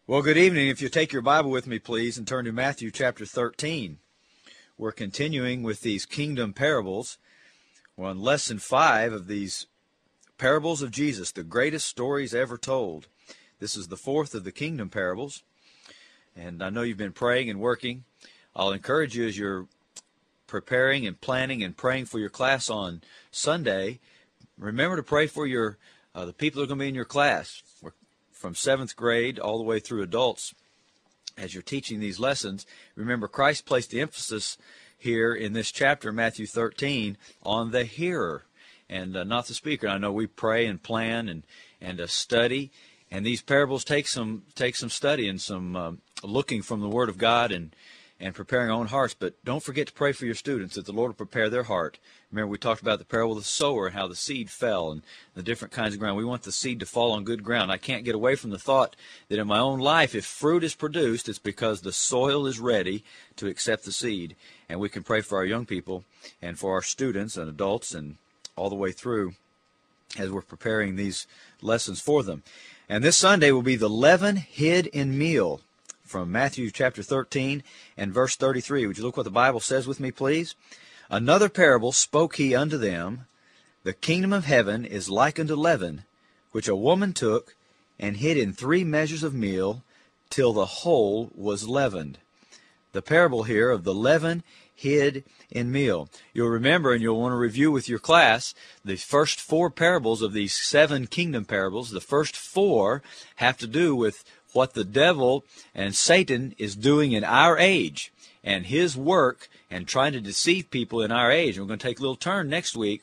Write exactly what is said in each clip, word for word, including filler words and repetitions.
Well, good evening. If you take your Bible with me, please, and turn to Matthew chapter thirteen. We're continuing with these kingdom parables. We're on lesson five of these parables of Jesus, the greatest stories ever told. This is the fourth of the kingdom parables, and I know you've been praying and working. I'll encourage you as you're preparing and planning and praying for your class on Sunday, remember to pray for your uh, the people that are going to be in your class. We're from seventh grade all the way through adults. As you're teaching these lessons, remember Christ placed the emphasis here in this chapter, Matthew thirteen, on the hearer and uh, not the speaker. I know we pray and plan and and uh, study, and these parables take some take some study and some um, looking from the Word of God and and preparing our own hearts. But don't forget to pray for your students that the Lord will prepare their heart. Remember, we talked about the parable of the sower and how the seed fell and the different kinds of ground. We want the seed to fall on good ground. I can't get away from the thought that in my own life, if fruit is produced, it's because the soil is ready to accept the seed. And we can pray for our young people and for our students and adults and all the way through as we're preparing these lessons for them. And this Sunday will be the leaven hid in meal, from Matthew chapter thirteen and verse thirty-three. Would you look what the Bible says with me, please? Another parable spoke he unto them, the kingdom of heaven is like unto leaven, which a woman took and hid in three measures of meal, till the whole was leavened. The parable here of the leaven hid in meal. You'll remember, and you'll want to review with your class, the first four parables of these seven kingdom parables. The first four have to do with what the devil and Satan is doing in our age and his work and trying to deceive people in our age. And we're going to take a little turn next week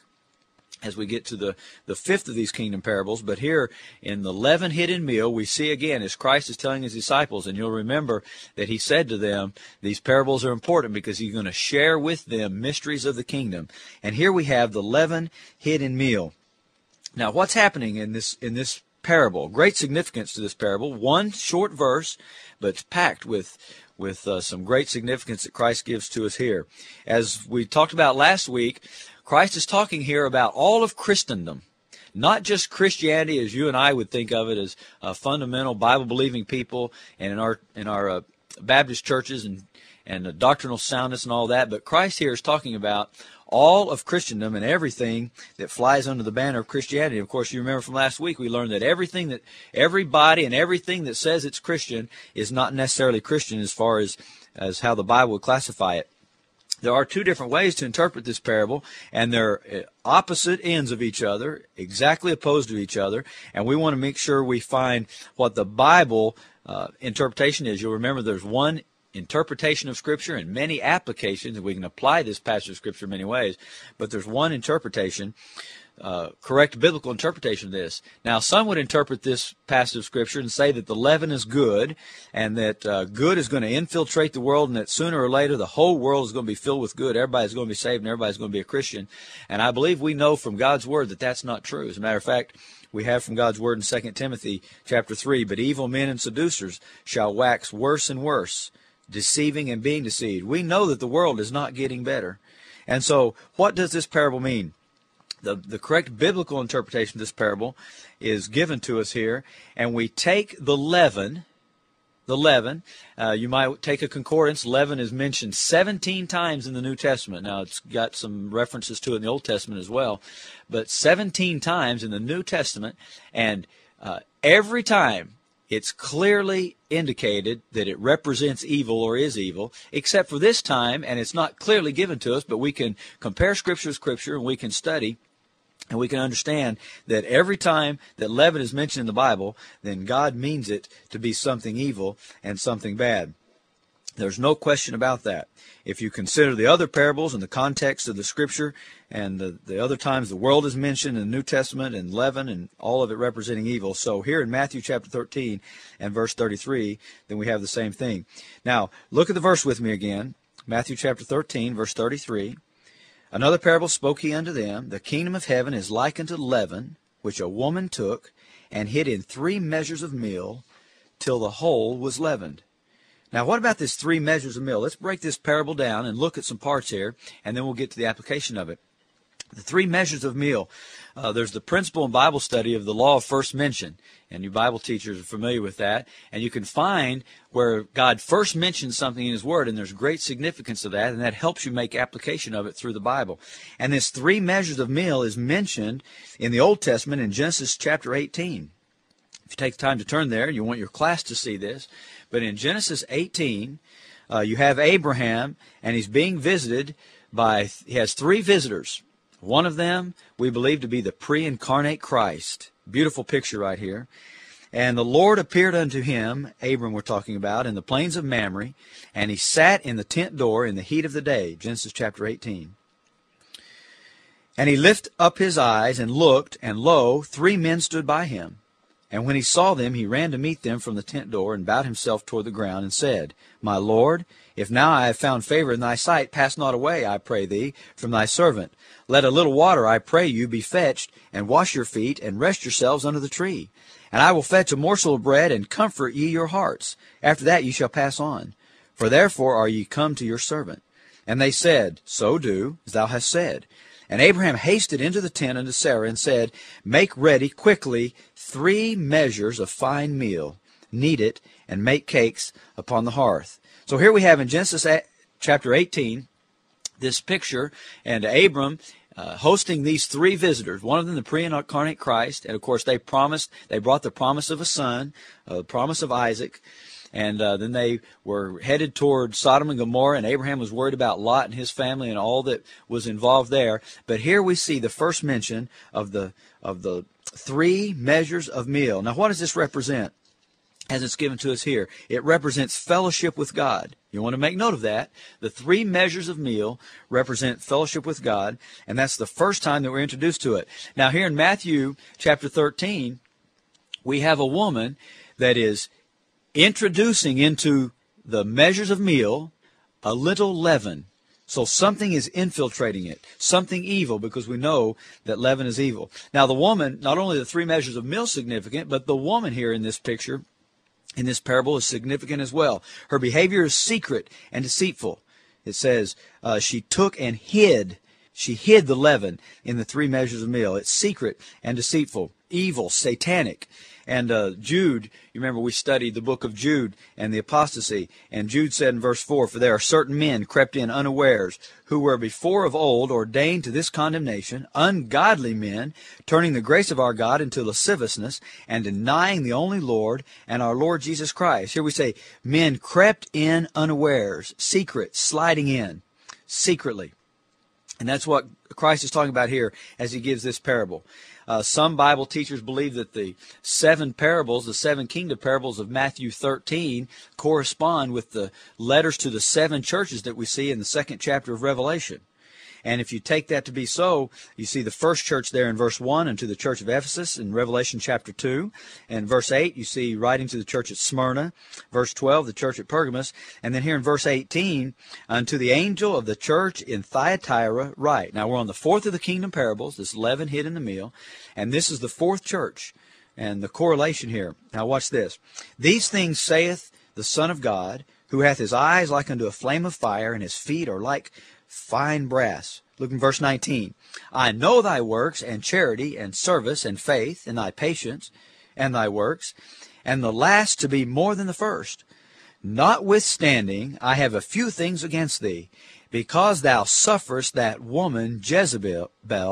as we get to the, the fifth of these kingdom parables. But here in the leaven hidden meal, we see again as Christ is telling his disciples, and you'll remember that he said to them, these parables are important because he's going to share with them mysteries of the kingdom. And here we have the leaven hidden meal. Now, what's happening in this in this parable? Great significance to this parable. One short verse, but it's packed with with uh, some great significance that Christ gives to us here. As we talked about last week, Christ is talking here about all of Christendom, not just Christianity as you and I would think of it as uh, fundamental Bible-believing people, and in our in our uh, Baptist churches and and uh, doctrinal soundness and all that. But Christ here is talking about all of Christendom and everything that flies under the banner of Christianity. Of course, you remember from last week we learned that everything that everybody and everything that says it's Christian is not necessarily Christian as far as as how the Bible would classify it. There are two different ways to interpret this parable, and they're opposite ends of each other, exactly opposed to each other, and we want to make sure we find what the Bible uh, interpretation is. You'll remember there's one interpretation of Scripture and many applications, and we can apply this passage of Scripture in many ways, but there's one interpretation, uh, correct biblical interpretation of this. Now, some would interpret this passage of Scripture and say that the leaven is good, and that uh, good is going to infiltrate the world, and that sooner or later the whole world is going to be filled with good. Everybody's going to be saved, and everybody's going to be a Christian. And I believe we know from God's Word that that's not true. As a matter of fact, we have from God's Word in Second Timothy chapter three, but evil men and seducers shall wax worse and worse, deceiving and being deceived. We know that the world is not getting better. And so what does this parable mean? The, the correct biblical interpretation of this parable is given to us here, and we take the leaven, the leaven, uh, you might take a concordance. Leaven is mentioned seventeen times in the New Testament. Now, it's got some references to it in the Old Testament as well, but seventeen times in the New Testament, and uh, every time it's clearly indicated that it represents evil or is evil, except for this time, and it's not clearly given to us, but we can compare Scripture with Scripture, and we can study, and we can understand that every time that leaven is mentioned in the Bible, then God means it to be something evil and something bad. There's no question about that. If you consider the other parables in the context of the Scripture and the, the other times the world is mentioned in the New Testament and leaven and all of it representing evil. So here in Matthew chapter thirteen and verse thirty-three, then we have the same thing. Now, look at the verse with me again. Matthew chapter thirteen, verse thirty-three. Another parable spoke he unto them, the kingdom of heaven is like unto leaven, which a woman took and hid in three measures of meal, till the whole was leavened. Now, what about this three measures of meal? Let's break this parable down and look at some parts here, and then we'll get to the application of it. The three measures of meal. Uh, there's the principle in Bible study of the law of first mention, and you Bible teachers are familiar with that. And you can find where God first mentions something in His Word, and there's great significance of that, and that helps you make application of it through the Bible. And this three measures of meal is mentioned in the Old Testament in Genesis chapter eighteen. If you take the time to turn there, you want your class to see this. But in Genesis eighteen, uh, you have Abraham, and he's being visited by, he has three visitors. One of them we believe to be the pre-incarnate Christ. Beautiful picture right here. And the Lord appeared unto him, Abram we're talking about, in the plains of Mamre, and he sat in the tent door in the heat of the day. Genesis chapter eighteen. And he lifted up his eyes and looked, and lo, three men stood by him. And when he saw them, he ran to meet them from the tent door, and bowed himself toward the ground, and said, My Lord, if now I have found favor in thy sight, pass not away, I pray thee, from thy servant. Let a little water, I pray you, be fetched, and wash your feet, and rest yourselves under the tree. And I will fetch a morsel of bread, and comfort ye your hearts. After that ye shall pass on. For therefore are ye come to your servant. And they said, So do, as thou hast said. And Abraham hasted into the tent unto Sarah, and said, Make ready quickly three measures of fine meal, knead it, and make cakes upon the hearth. So here we have in Genesis chapter eighteen, this picture, and Abram uh, hosting these three visitors, one of them the pre-incarnate Christ, and of course they promised, they brought the promise of a son, uh, the promise of Isaac, and uh, then they were headed toward Sodom and Gomorrah, and Abraham was worried about Lot and his family and all that was involved there. But here we see the first mention of the of the three measures of meal. Now what does this represent? As it's given to us here, it represents fellowship with God. You want to make note of that. The three measures of meal represent fellowship with God, and that's the first time that we're introduced to it. Now here in Matthew chapter thirteen, we have a woman that is introducing into the measures of meal a little leaven. So something is infiltrating it, something evil, because we know that leaven is evil. Now the woman, not only the three measures of meal significant, but the woman here in this picture, in this parable, is significant as well. Her behavior is secret and deceitful. It says uh, she took and hid. She hid the leaven in the three measures of meal. It's secret and deceitful, evil, satanic. And uh, Jude, you remember we studied the book of Jude and the apostasy. And Jude said in verse four, For there are certain men crept in unawares, who were before of old ordained to this condemnation, ungodly men, turning the grace of our God into lasciviousness, and denying the only Lord and our Lord Jesus Christ. Here we say, men crept in unawares, secret, sliding in, secretly. And that's what Christ is talking about here as he gives this parable. Uh, some Bible teachers believe that the seven parables, the seven kingdom parables of Matthew thirteen, correspond with the letters to the seven churches that we see in the second chapter of Revelation. And if you take that to be so, you see the first church there in verse one, and to the church of Ephesus in Revelation chapter two. And verse eight, you see writing to the church at Smyrna. Verse twelve, the church at Pergamos. And then here in verse eighteen, unto the angel of the church in Thyatira write. Now we're on the fourth of the kingdom parables, this leaven hid in the meal. And this is the fourth church. And the correlation here. Now watch this. These things saith the Son of God, who hath his eyes like unto a flame of fire, and his feet are like fine brass. Look in verse nineteen. I know thy works, and charity, and service, and faith, and thy patience, and thy works, and the last to be more than the first. Notwithstanding, I have a few things against thee, because thou sufferest that woman Jezebel,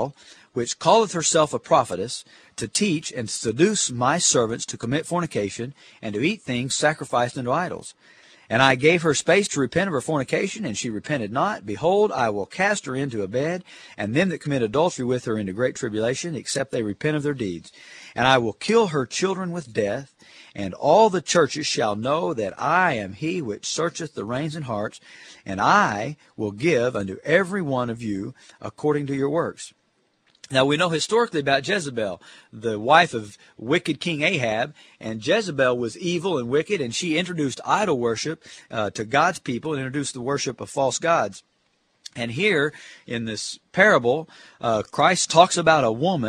which calleth herself a prophetess, to teach and seduce my servants to commit fornication, and to eat things sacrificed unto idols. And I gave her space to repent of her fornication, and she repented not. Behold, I will cast her into a bed, and them that commit adultery with her into great tribulation, except they repent of their deeds. And I will kill her children with death, and all the churches shall know that I am he which searcheth the reins and hearts, and I will give unto every one of you according to your works. Now, we know historically about Jezebel, the wife of wicked King Ahab, and Jezebel was evil and wicked, and she introduced idol worship uh, to God's people and introduced the worship of false gods. And here, in this parable, uh, Christ talks about a woman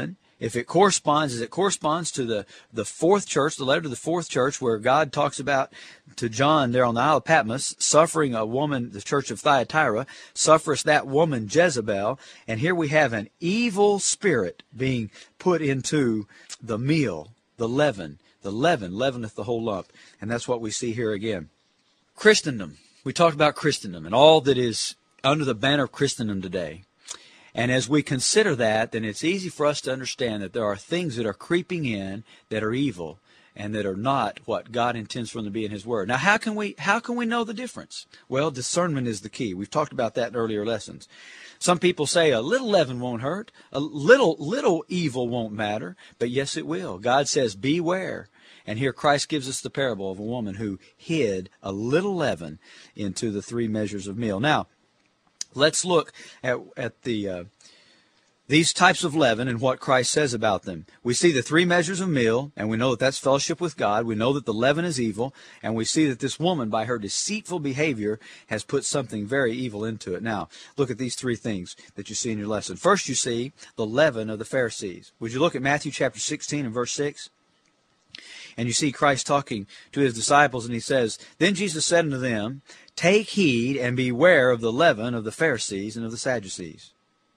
if it corresponds, as it corresponds to the, the fourth church, the letter to the fourth church, where God talks about to John there on the Isle of Patmos, suffering a woman, the church of Thyatira, suffereth that woman Jezebel, and here we have an evil spirit being put into the meal, the leaven. The leaven leaveneth the whole lump, and that's what we see here again. Christendom. We talked about Christendom and all that is under the banner of Christendom today. And as we consider that, then it's easy for us to understand that there are things that are creeping in that are evil and that are not what God intends for them to be in His Word. Now, how can we how can we know the difference? Well, discernment is the key. We've talked about that in earlier lessons. Some people say a little leaven won't hurt, a little little evil won't matter, but yes, it will. God says, beware. And here Christ gives us the parable of a woman who hid a little leaven into the three measures of meal. Now, let's look at, at the uh, these types of leaven and what Christ says about them. We see the three measures of meal, and we know that that's fellowship with God. We know that the leaven is evil, and we see that this woman, by her deceitful behavior, has put something very evil into it. Now, look at these three things that you see in your lesson. First, you see the leaven of the Pharisees. Would you look at Matthew chapter sixteen and verse six? And you see Christ talking to His disciples, and He says, Then Jesus said unto them, Take heed and beware of the leaven of the Pharisees and of the Sadducees.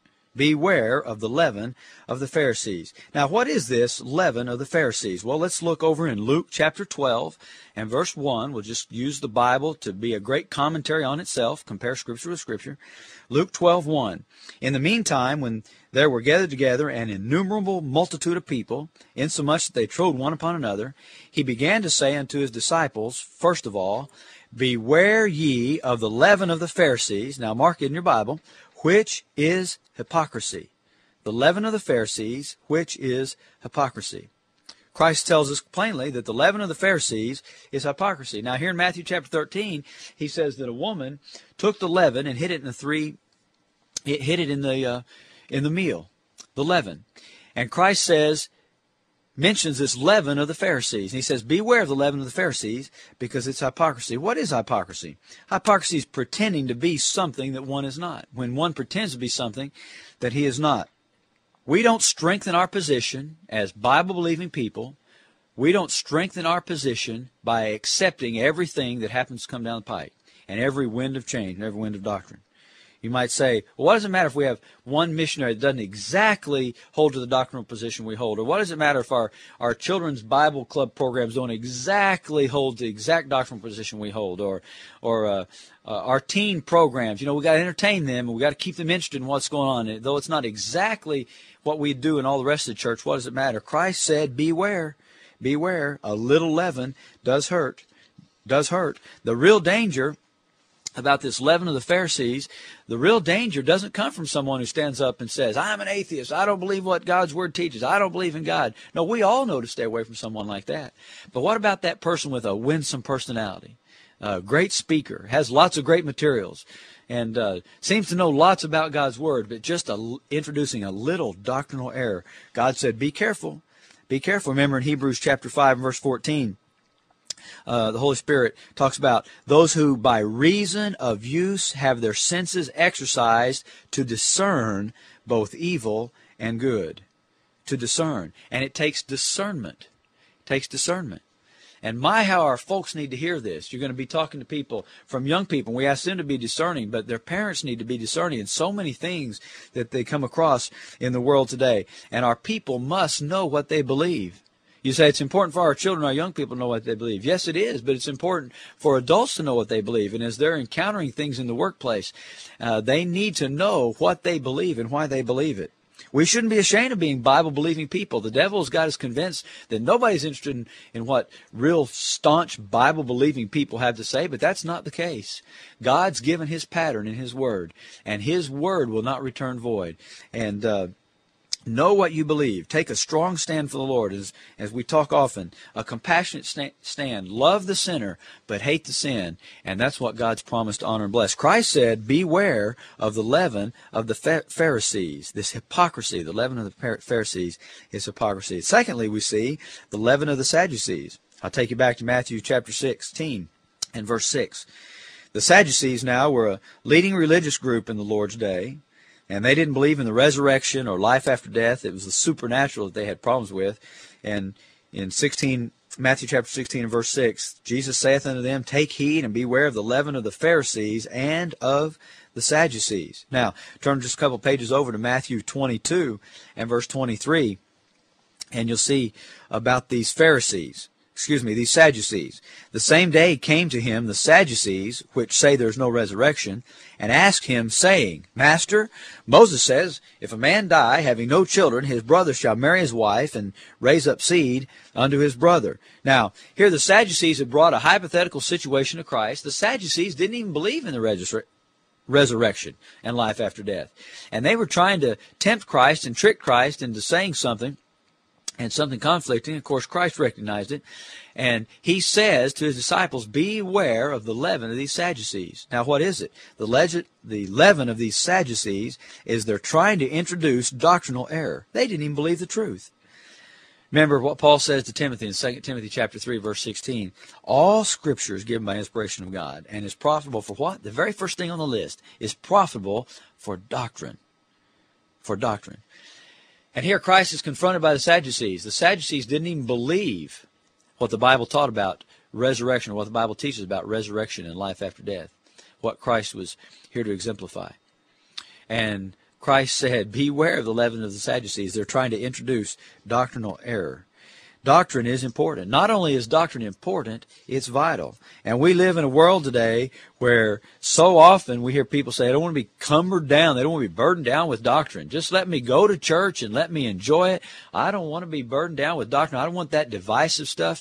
Beware of the leaven of the Pharisees. Now, what is this leaven of the Pharisees? Well, let's look over in Luke chapter twelve and verse one. We'll just use the Bible to be a great commentary on itself, compare Scripture with Scripture. Luke twelve one. In the meantime, when there were gathered together an innumerable multitude of people, insomuch that they trode one upon another, He began to say unto His disciples, first of all, Beware ye of the leaven of the Pharisees. Now mark it in your Bible, which is hypocrisy. The leaven of the Pharisees, which is hypocrisy. Christ tells us plainly that the leaven of the Pharisees is hypocrisy. Now here in Matthew chapter thirteen, He says that a woman took the leaven and hid it in the three, it hid it in the uh, in the meal, the leaven. And Christ says, mentions this leaven of the Pharisees. He says, beware of the leaven of the Pharisees, because it's hypocrisy. What is hypocrisy? Hypocrisy is pretending to be something that one is not. When one pretends to be something that he is not. We don't strengthen our position as Bible-believing people. We don't strengthen our position by accepting everything that happens to come down the pike, and every wind of change, and every wind of doctrine. You might say, well, what does it matter if we have one missionary that doesn't exactly hold to the doctrinal position we hold? Or what does it matter if our, our children's Bible club programs don't exactly hold the exact doctrinal position we hold? Or or uh, uh, our teen programs, you know, we got to entertain them, and we got to keep them interested in what's going on. Though it's not exactly what we do in all the rest of the church, what does it matter? Christ said, beware, beware, a little leaven does hurt, does hurt. The real danger about this leaven of the Pharisees, the real danger doesn't come from someone who stands up and says, I'm an atheist, I don't believe what God's Word teaches, I don't believe in God. No, we all know to stay away from someone like that. But what about that person with a winsome personality, a great speaker, has lots of great materials, and uh, seems to know lots about God's Word, but just a, introducing a little doctrinal error? God said, be careful, be careful. Remember in Hebrews chapter five and verse fourteen, Uh, the Holy Spirit talks about those who by reason of use have their senses exercised to discern both evil and good. To discern. And it takes discernment. It takes discernment. And my, how our folks need to hear this. You're going to be talking to people, from young people. We ask them to be discerning, but their parents need to be discerning in so many things that they come across in the world today. And our people must know what they believe. You say it's important for our children, our young people to know what they believe. Yes, it is, but it's important for adults to know what they believe. And as they're encountering things in the workplace, uh, they need to know what they believe and why they believe it. We shouldn't be ashamed of being Bible-believing people. The devil's got us convinced that nobody's interested in, in what real staunch Bible-believing people have to say, but that's not the case. God's given His pattern in His Word, and His Word will not return void. And uh, know what you believe. Take a strong stand for the Lord, as, as we talk often. A compassionate stand. Love the sinner, but hate the sin. And that's what God's promised to honor and bless. Christ said, beware of the leaven of the Pharisees. This hypocrisy, the leaven of the Pharisees is hypocrisy. Secondly, we see the leaven of the Sadducees. I'll take you back to Matthew chapter sixteen and verse six. The Sadducees now were a leading religious group in the Lord's day. And they didn't believe in the resurrection or life after death. It was the supernatural that they had problems with. And in sixteen, Matthew chapter sixteen and verse six, Jesus saith unto them, Take heed and beware of the leaven of the Pharisees and of the Sadducees. Now, turn just a couple pages over to Matthew twenty-two and verse twenty-three, and you'll see about these Pharisees. Excuse me, these Sadducees. The same day came to him the Sadducees, which say there's no resurrection, and asked him, saying, Master, Moses says, if a man die, having no children, his brother shall marry his wife, and raise up seed unto his brother. Now, here the Sadducees had brought a hypothetical situation to Christ. The Sadducees didn't even believe in the registry. resurrection and life after death. And they were trying to tempt Christ and trick Christ into saying something, and something conflicting. Of course, Christ recognized it. And he says to his disciples, beware of the leaven of these Sadducees. Now, what is it? The, legend, the leaven of these Sadducees is they're trying to introduce doctrinal error. They didn't even believe the truth. Remember what Paul says to Timothy in Second Timothy chapter three, verse sixteen. All Scripture is given by inspiration of God and is profitable for what? The very first thing on the list is profitable for doctrine. For doctrine. And here Christ is confronted by the Sadducees. The Sadducees didn't even believe what the Bible taught about resurrection, or what the Bible teaches about resurrection and life after death, what Christ was here to exemplify. And Christ said, beware of the leaven of the Sadducees. They're trying to introduce doctrinal error. Doctrine is important. Not only is doctrine important, it's vital. And we live in a world today where so often we hear people say, I don't want to be cumbered down. They don't want to be burdened down with doctrine. Just let me go to church and let me enjoy it. I don't want to be burdened down with doctrine. I don't want that divisive stuff.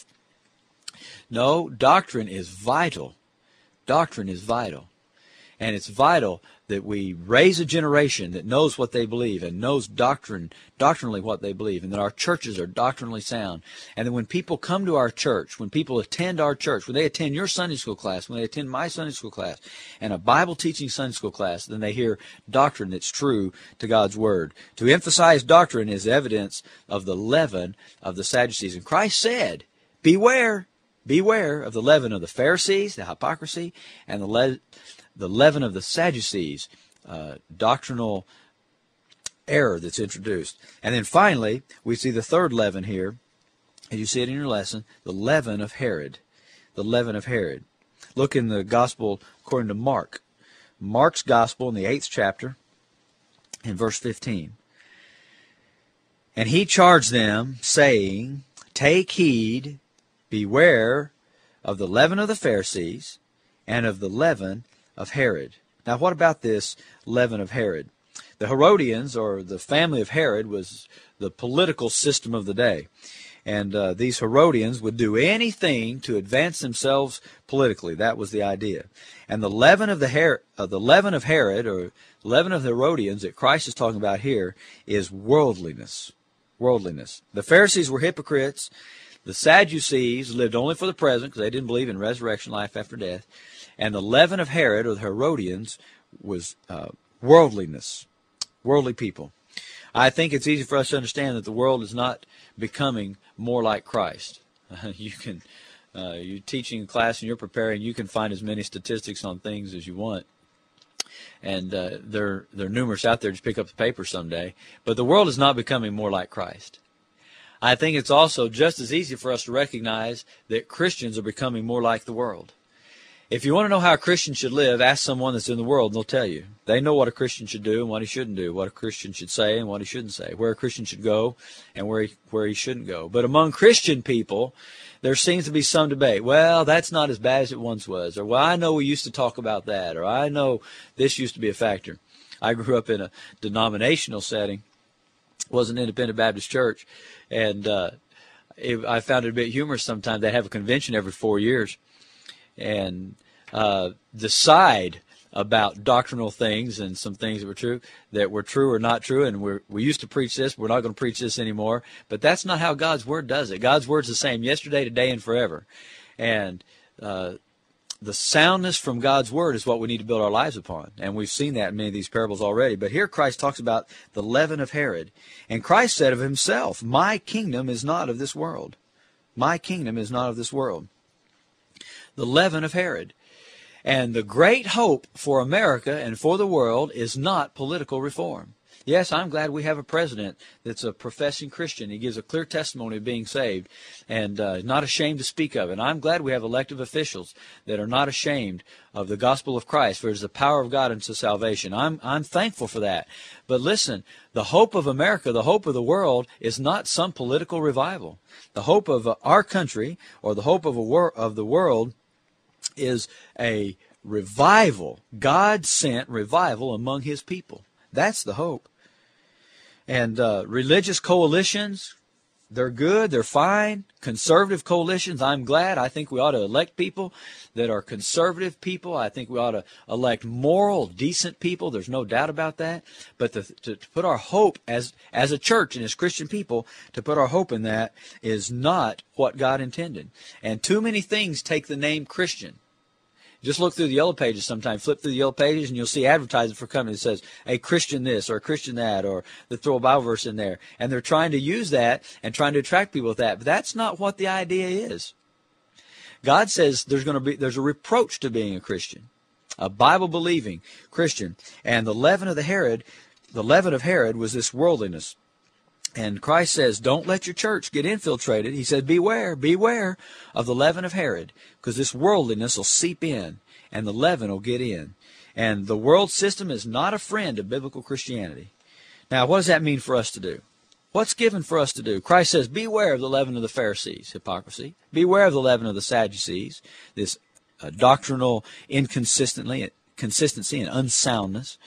No, doctrine is vital. Doctrine is vital. And it's vital that we raise a generation that knows what they believe and knows doctrine, doctrinally what they believe, and that our churches are doctrinally sound. And that when people come to our church, when people attend our church, when they attend your Sunday school class, when they attend my Sunday school class, and a Bible teaching Sunday school class, then they hear doctrine that's true to God's Word. To emphasize doctrine is evidence of the leaven of the Sadducees. And Christ said, beware, beware of the leaven of the Pharisees, the hypocrisy, and the le- the leaven of the Sadducees, uh, doctrinal error that's introduced. And then finally, we see the third leaven here, as you see it in your lesson, the leaven of Herod. The leaven of Herod. Look in the Gospel according to Mark. Mark's Gospel in the eighth chapter, in verse fifteen. And he charged them, saying, Take heed, beware of the leaven of the Pharisees, and of the leaven of Herod. Now, what about this leaven of Herod? The Herodians, or the family of Herod, was the political system of the day. And uh, these Herodians would do anything to advance themselves politically. That was the idea. And the leaven of the, Her- uh, the leaven of Herod, or leaven of the Herodians that Christ is talking about here, is worldliness. Worldliness. The Pharisees were hypocrites. The Sadducees lived only for the present because they didn't believe in resurrection, life after death. And the leaven of Herod, or the Herodians, was uh, worldliness, worldly people. I think it's easy for us to understand that the world is not becoming more like Christ. Uh, you can, uh, you're teaching a class and you're preparing, you can find as many statistics on things as you want. And uh, they're, they're numerous out there. Just pick up the paper someday. But the world is not becoming more like Christ. I think it's also just as easy for us to recognize that Christians are becoming more like the world. If you want to know how a Christian should live, ask someone that's in the world, and they'll tell you. They know what a Christian should do and what he shouldn't do, what a Christian should say and what he shouldn't say, where a Christian should go and where he, where he shouldn't go. But among Christian people, there seems to be some debate. Well, that's not as bad as it once was. Or, well, I know we used to talk about that. Or, I know this used to be a factor. I grew up in a denominational setting. It was an independent Baptist church. And uh, it, I found it a bit humorous sometimes. They have a convention every four years. And uh, decide about doctrinal things and some things that were true, that were true or not true. And we're, we used to preach this. We're not going to preach this anymore. But that's not how God's Word does it. God's Word's the same yesterday, today, and forever. And uh, the soundness from God's Word is what we need to build our lives upon. And we've seen that in many of these parables already. But here Christ talks about the leaven of Herod. And Christ said of himself, my kingdom is not of this world. My kingdom is not of this world. The leaven of Herod. And the great hope for America and for the world is not political reform. Yes, I'm glad we have a president that's a professing Christian. He gives a clear testimony of being saved and uh, not ashamed to speak of it. And I'm glad we have elected officials that are not ashamed of the gospel of Christ, for it is the power of God unto salvation. I'm, I'm thankful for that. But listen, the hope of America, the hope of the world, is not some political revival. The hope of uh, our country, or the hope of, a wor- of the world, is a revival, God-sent revival among His people. That's the hope. And uh, religious coalitions, they're good, they're fine. Conservative coalitions, I'm glad. I think we ought to elect people that are conservative people. I think we ought to elect moral, decent people. There's no doubt about that. But to, to, to put our hope as, as a church and as Christian people, to put our hope in that is not what God intended. And too many things take the name Christian. Just look through the yellow pages sometime, flip through the yellow pages, and you'll see advertising for companies that says, a Christian this or a Christian that, or they throw a Bible verse in there. And they're trying to use that and trying to attract people with that. But that's not what the idea is. God says there's going to be there's a reproach to being a Christian, a Bible-believing Christian. And the leaven of the Herod, the leaven of Herod was this worldliness. And Christ says, don't let your church get infiltrated. He said, beware, beware of the leaven of Herod, because this worldliness will seep in, and the leaven will get in. And the world system is not a friend of biblical Christianity. Now, what does that mean for us to do? What's given for us to do? Christ says, beware of the leaven of the Pharisees, hypocrisy. Beware of the leaven of the Sadducees, this uh, doctrinal inconsistency consistency and unsoundness.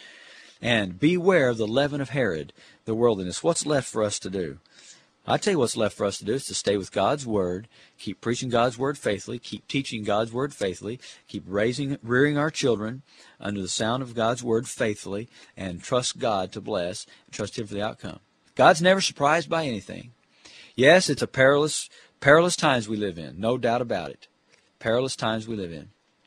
And beware of the leaven of Herod, the worldliness. What's left for us to do? I tell you what's left for us to do is to stay with God's Word, keep preaching God's Word faithfully, keep teaching God's Word faithfully, keep raising, rearing our children under the sound of God's Word faithfully, and trust God to bless, and trust Him for the outcome. God's never surprised by anything. Yes, it's a perilous, perilous times we live in, no doubt about it. Perilous times we live in.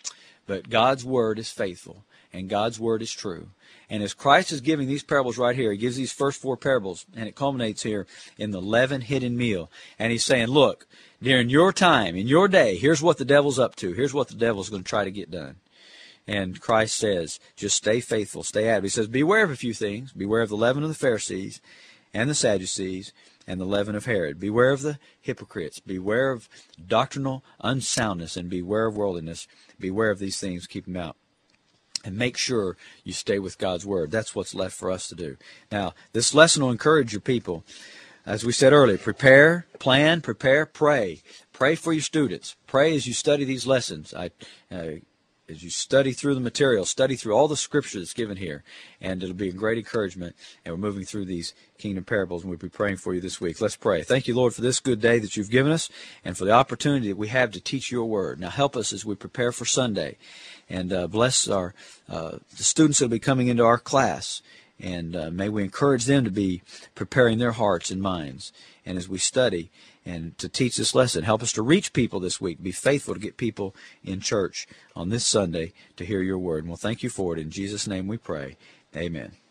But God's Word is faithful, and God's Word is true. And as Christ is giving these parables right here, He gives these first four parables, and it culminates here in the leaven hidden meal. And He's saying, look, during your time, in your day, here's what the devil's up to. Here's what the devil's going to try to get done. And Christ says, just stay faithful, stay at it. He says, beware of a few things. Beware of the leaven of the Pharisees and the Sadducees and the leaven of Herod. Beware of the hypocrites. Beware of doctrinal unsoundness, and beware of worldliness. Beware of these things. Keep them out. And make sure you stay with God's Word. That's what's left for us to do. Now, this lesson will encourage your people. As we said earlier, prepare, plan, prepare, pray. Pray for your students. Pray as you study these lessons. I, uh, as you study through the material, study through all the Scripture that's given here. And it'll be a great encouragement. And we're moving through these kingdom parables, and we'll be praying for you this week. Let's pray. Thank you, Lord, for this good day that you've given us, and for the opportunity that we have to teach your Word. Now help us as we prepare for Sunday. And uh, bless our uh, the students that will be coming into our class. And uh, may we encourage them to be preparing their hearts and minds. And as we study and to teach this lesson, help us to reach people this week. Be faithful to get people in church on this Sunday to hear your word. And we'll thank you for it. In Jesus' name we pray. Amen.